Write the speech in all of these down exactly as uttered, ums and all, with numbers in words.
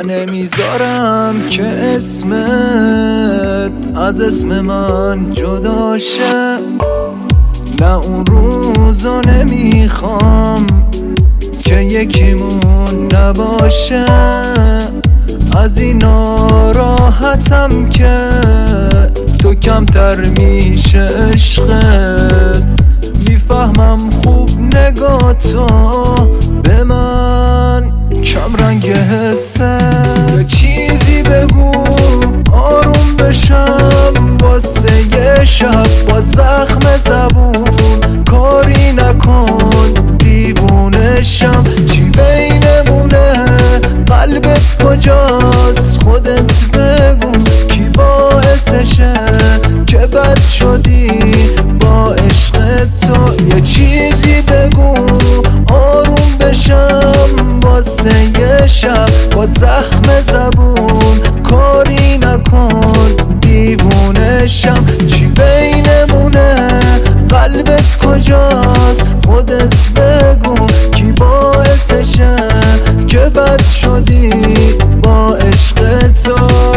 نمیذارم که اسمت از اسم من جدا شه، نه اون روزو نمیخوام که یکیمون نباشه. از این ناراحتم که تو کمتر میشه عشقت. میفهمم خوب نگاه تو به من کم رنگ حسه. یه چیزی بگو آروم بشم واسه یه شب با زخم زبون. کاری نکن دیوونشم، چی بینمونه قلبت کجاست خودت بگو. کی باعثشه که بد شدی با عشق تو. یه چیزی بگو آروم بشم واسه یه شب با زخم زبون. کاری نکن دیوونشم، چی بینمونه قلبت کجاست خودت بگو. کی باعثشه که بد شدی با عشق تو.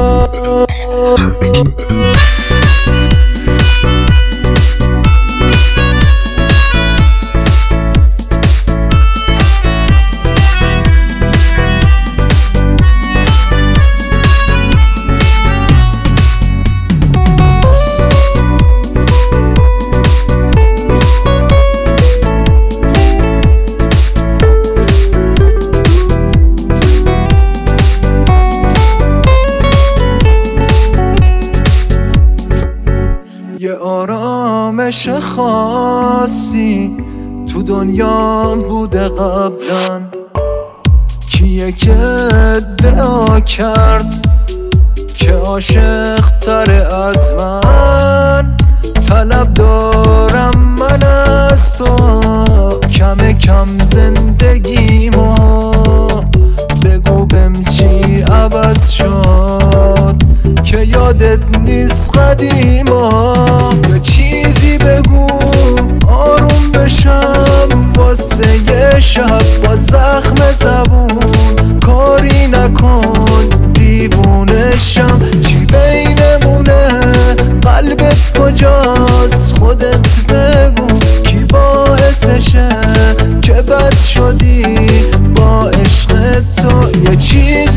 یه آرامش خاصی تو دنیا بوده قبلا، کیه که ادعا کرد که عاشق تره از من. طلب دارم من از تو کم کم زندگیمو، بگو بهم چی عوض شد که یادت نیست قدیما. یه چیزی بگو آروم بشم واسه یه شب با زخم زبون. کاری نکن دیوونشم، چی بینمونه قلبت کجاست خودت بگو. کی باعثشه که بد شدی با عشق تو. یه چیز